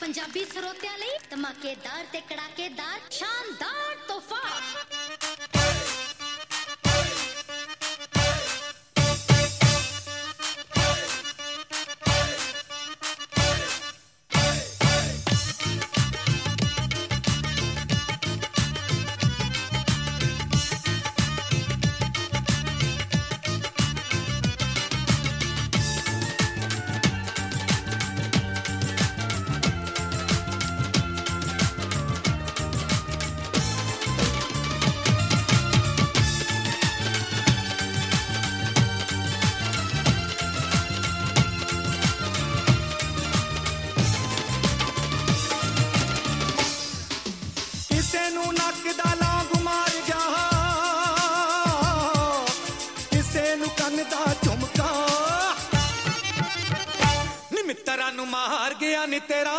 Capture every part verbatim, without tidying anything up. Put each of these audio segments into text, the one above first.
ਪੰਜਾਬੀ ਸਰੋਤਿਆਂ ਲਈ ਧਮਾਕੇਦਾਰ ਤੇ ਕੜਾਕੇਦਾਰ ਸ਼ਾਨਦਾਰ ਤੋਹਫਾ। ਮਾਰ ਗਿਆ ਨੀ ਤੇਰਾ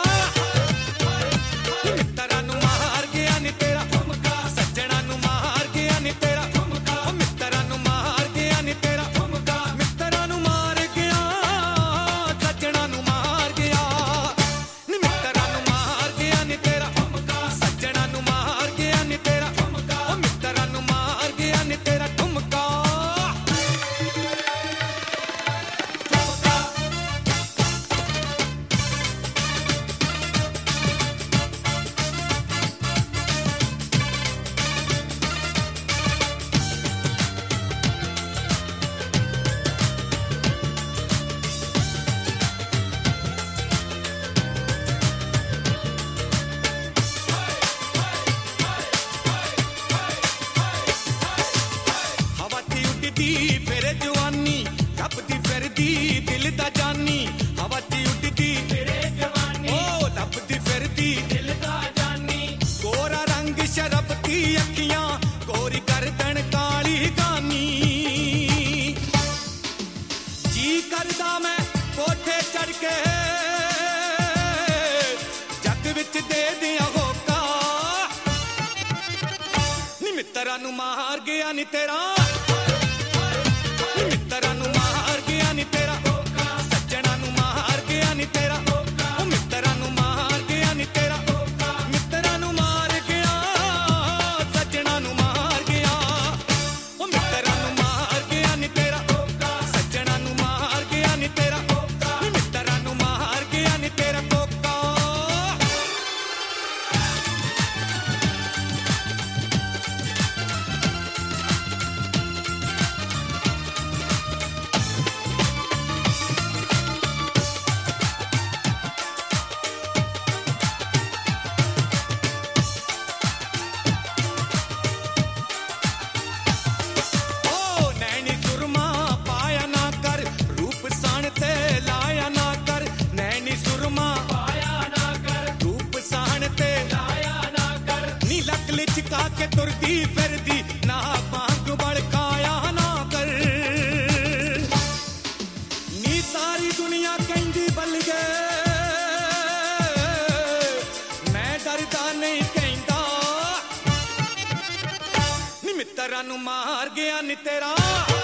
ਮਿੱਤਰਾਂ ਨੂੰ ਮਾਰ ਗਿਆ ਨੀ ਤੇਰਾ ਸੱਜਣਾ ਨੂੰ ਮਾਰ ਗਿਆ ਨੀ ਤੇਰਾ ਮਿੱਤਰਾਂ ਨੂੰ ਮਾਰ ਗਿਆ ਨੀ ਤੇਰਾ ਮਿੱਤਰਾਂ ਨੂੰ ਮਾਰ ਗਿਆ ਸੱਜਣਾ ਨੂੰ ਮਾਰ ਗਿਆ ਨੀ ਮਿੱਤਰਾਂ ਨੂੰ ਮਾਰ ਗਿਆ ਨੀ ਤੇਰਾ ਸੱਜਣਾ ਨੂੰ ਮਾਰ ਗਿਆ ਨੀ ਤੇਰਾ ਮਿੱਤਰਾਂ ਨੂੰ ਮਾਰ ਗਿਆ ਨੀ ਤੇਰਾ ਠੁਮਕਾ। ਫਿਰ ਜਵਾਨੀ ਲੱਭਦੀ ਫਿਰਦੀ ਦਿਲ ਦਾ ਜਾਨੀ ਹਵਾ 'ਚ ਉੱਡਦੀ ਫਿਰੇ ਜਵਾਨੀ ਓ ਲੱਭਦੀ ਫਿਰਦੀ ਦਿਲ ਦਾ ਜਾਨੀ ਗੋਰਾ ਰੰਗ ਸ਼ਰਬਤੀ ਅੱਖੀਆਂ ਗੋਰੀ ਗਰਦਨ ਕਾਲੀ ਗਾਨੀ ਜੀ ਕਰਦਾ ਮੈਂ ਕੋਠੇ ਚੜ ਕੇ ਜੱਗ ਵਿੱਚ ਦੇ ਦਿਆਂ ਹੋਕਾ ਨੀ ਮਿੱਤਰਾਂ ਨੂੰ ਮਾਰ ਗਿਆ ਨੀ ਤੇਰਾ ਮਿੱਤਰਾਂ ਨੂੰ ਮਾਰ ਗਿਆ ਨੀ ਤੇਰਾ ਸੱਜਣਾ ਨੂੰ ਮਾਰ ਗਿਆ ਨੀ ਤੇਰਾ ਉਹ ਮਿੱਤਰਾਂ ਨੂੰ ਮਾਰ ਗਿਆ ਨੀ ਤੇਰਾ ਮਿੱਤਰਾਂ ਨੂੰ ਮਾਰ ਗਿਆ ਸੱਜਣਾ ਨੂੰ ਮਾਰ ਗਿਆ ਉਹ ਮਿੱਤਰਾਂ ਨੂੰ ਮਾਰ ਗਿਆ ਨੀ ਤੇਰਾ ਸੱਜਣਾ ਨੂੰ ਮਾਰ ਗਿਆ ਨੀ ਤੇਰਾ ਮਿੱਤਰਾਂ ਨੂੰ ਮਾਰ ਗਿਆ ਨੀ ਤੇਰਾ ਕੋਕਾ। ਚਕਾ ਕੇ ਤੁਰਦੀ ਫਿਰਦੀ ਨਾ ਬਾਂਗ ਬੜਕਾਇਆ ਨਾ ਕਰ ਨੀ ਸਾਰੀ ਦੁਨੀਆ ਕਹਿੰਦੀ ਬੱਲੀਏ ਮੈਂ ਡਰਦਾ ਨਹੀਂ ਕਹਿੰਦਾ ਨੀ ਮਿੱਤਰਾਂ ਨੂੰ ਮਾਰ ਗਿਆ ਨੀ ਤੇਰਾ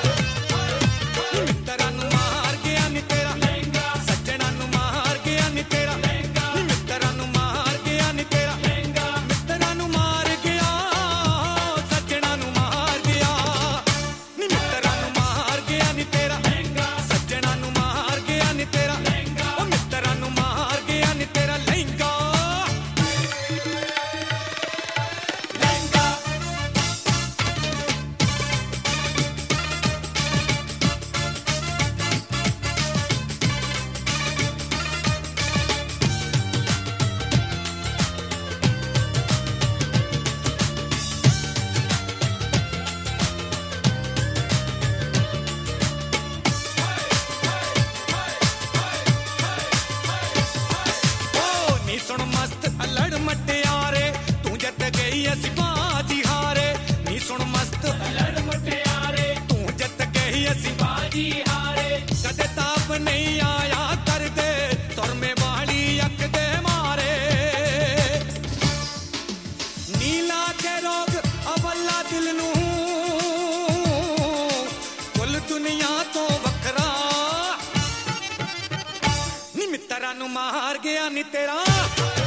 ਮਿੱਤਰਾਂ ਨੂੰ ਮਾਰ ਗਿਆ ਨੀ ਤੇਰਾ ਸੱਜਣਾ ਨੂੰ ਮਾਰ ਗਿਆ ਨੀ ਤੇਰਾ ਮਿੱਤਰਾਂ ਨੂੰ ਮਾਰ ਗਿਆ ਨੀ ਤੇਰਾ ਮਿੱਤਰਾਂ ਨੂੰ ਮਾਰ ਸੱਜਣਾ ਨੂੰ ਮਾਰ ਗਿਆ ਨੀ ਮਿੱਤਰਾਂ ਨੂੰ ਮਾਰ ਗਿਆ ਨੀ ਤੇਰਾ ਸੱਜਣਾ ਨੂੰ ਮਾਰ ਗਿਆ ਨੀ ਤੇਰਾ ਉਹ ਮਿੱਤਰਾਂ ਨੂੰ ਮਾਰ ਗਿਆ ਨੀ ਤੇਰਾ ਲਹਿੰਗਾ ਲਹਿੰਗਾ ਮਿੱਤਰਾਂ ਨੂੰ ਮਾਰ ਗਿਆ ਨੀ ਤੇਰਾ